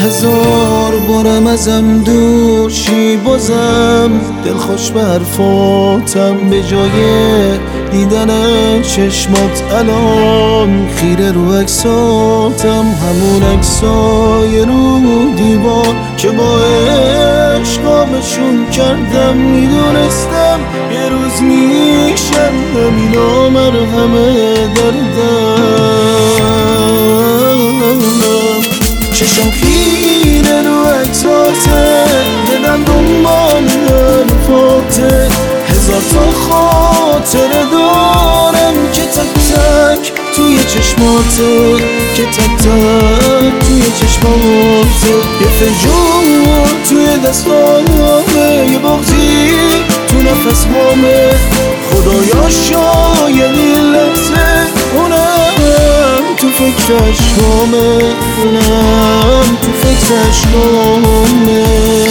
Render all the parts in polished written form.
هزار بارم ازم دوشی بازم دلخوش به حرفاتم، به جای دیدن چشمات الان خیره رو عکساتم، همون عکسای رو دیوار که با عشق آبشون کردم. میدونستم یه روز میشم همینا مرهم دردم. چشم خیره رو عکساته، دلم دنبال حرفاته، هزار تا خاطره دارم که تک تک توی چشماته، که تک تک توی چشماته. یه فنجون توی دستامه، یه بغضی تو نفس هامه، خدایا شاید این لحظه اونم تو فکرش هامه، اونم تو فکرش هامه.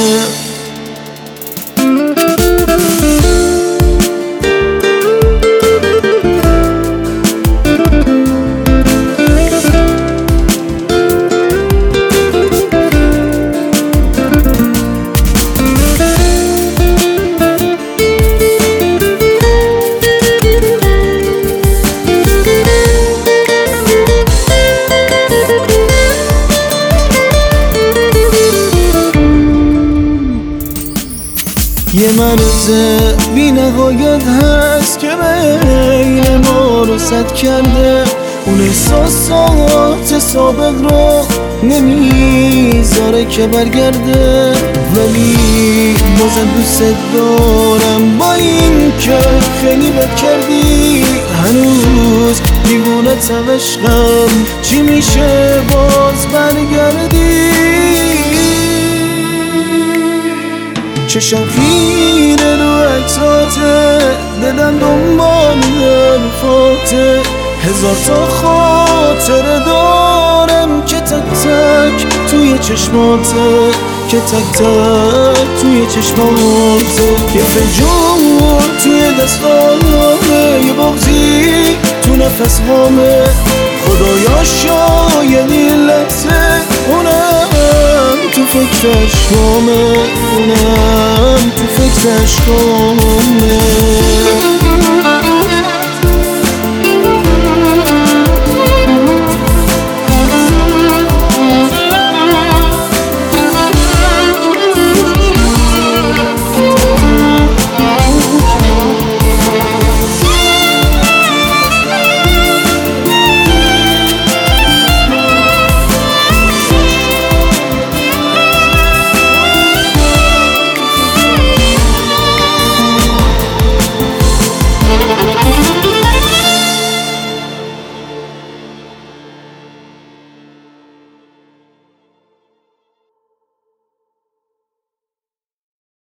یه مرز بی نهایت هست که بین ما رو سد کرده، اون احساسات سابق رو نمیذاره که برگرده، ولی بازم دوست دارم با این که خیلی بد کردی. هنوز دیوونتم عشقم، چی میشه باز برگردی؟ چشم خیره رو عکساته، دلم دنبال حرفاته، هزار تا خاطره دارم که تک تک توی چشماته، که تک تک توی چشماته. یه فنجون توی دستامه، یه بغضی تو نفس هامه، خدایا شاید این لحظه اونم تو فکرش هامه، اونم تو فکرش هامه.